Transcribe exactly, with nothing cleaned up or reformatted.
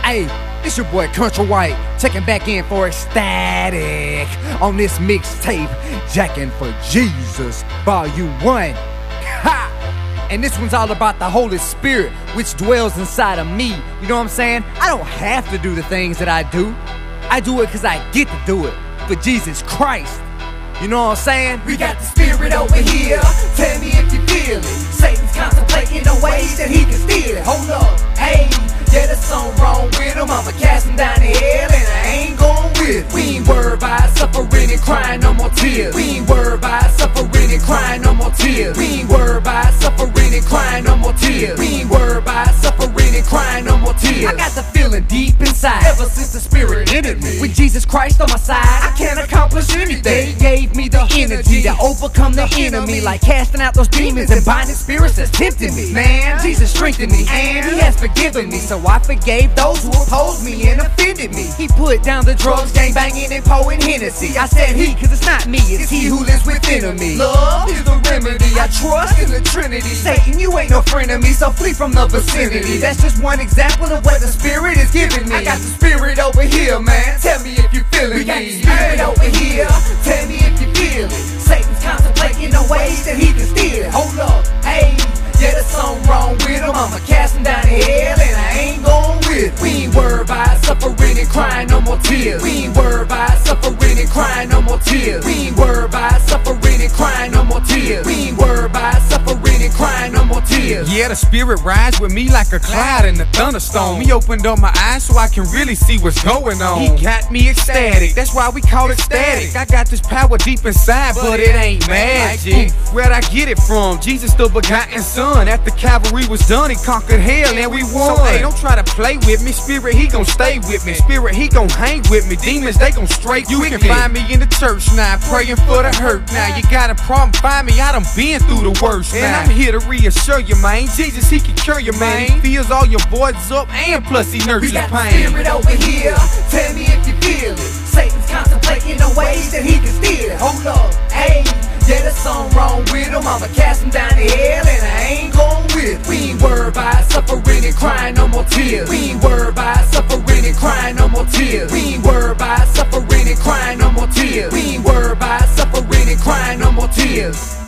Hey, this your boy Country White, checking back in for Ecstatic on this mixtape, Jacking for Jesus, Volume one. Ha! And this one's all about the Holy Spirit, which dwells inside of me. You know what I'm saying? I don't have to do the things that I do. I do it because I get to do it for Jesus Christ. You know what I'm saying? We got the Spirit over here. Tell me if you feel it. Satan's contemplating the ways that he can steal it. Hold up, hey, yeah, there's something wrong with him. I'ma cast him down to hell, and I ain't going with it. We ain't worried about suffering and crying, no more tears. We ain't worried about suffering and crying, no more tears. We ain't worried about suffering and crying, no more tears. We ain't worried about suffering and crying, no more tears. I got the feeling deep inside, ever since the Spirit entered me. with Jesus Christ on my side, I can't accomplish anything. They gave me the energy to overcome the enemy, like casting out those demons and binding spirits that's tempting me. Man, Jesus strengthened me, and He has forgiven me, so I forgave those who opposed me and offended me. He put down the drugs, gang banging and pouring Hennessy. I said He, cause it's not me, it's He who lives within me. Love is the remedy. I trust in the Trinity. Satan, you ain't no friend of me, so flee from the vicinity. That's just one example of what the Spirit is giving me. I got the Spirit over here, man. Tell me if you feeling We got me. the Spirit over here. Tell me if you feel it. Satan's contemplating the ways that he can steal it. Hold up, hey, yeah, there's something wrong with him. I'ma cast him down to hell, and I ain't going with it. We ain't worried about suffering and crying, no more tears. We ain't worried about suffering and crying, no more tears. We ain't worried about suffering and crying, no more tears. We ain't worried about suffering and crying, no more tears. Yeah, the Spirit rides with me like a cloud in a thunderstorm. He opened up my eyes so I can really see what's going on. He got me ecstatic, that's why we call it static. I got this power deep inside, but it ain't magic. Where'd I get it from? Jesus, the begotten Son. After Calvary was done, He conquered hell and we won. So hey, don't try to play with me. Spirit, He gon' stay with me. Spirit, He gon' hang with me. Demons, they gon' straight You can me. Find me in the church now, praying for the hurt. Now you got a problem, find me, I done been through the worst. And now I'm here to reassure you, man. Jesus, He can cure you, man. He fills all your voids up, and plus He nurses We got pain. the Spirit over here. Tell me if you feel it. Satan's contemplating the ways that he can steal it. Hold up, hey, yeah, there's something wrong with him. I'ma cast him down to hell, and I ain't going with it. We ain't worried about suffering and crying, no more tears. We ain't worried about suffering and crying, no more tears. We ain't worried about suffering and crying, no more tears. We ain't worried about suffering and crying, no more tears.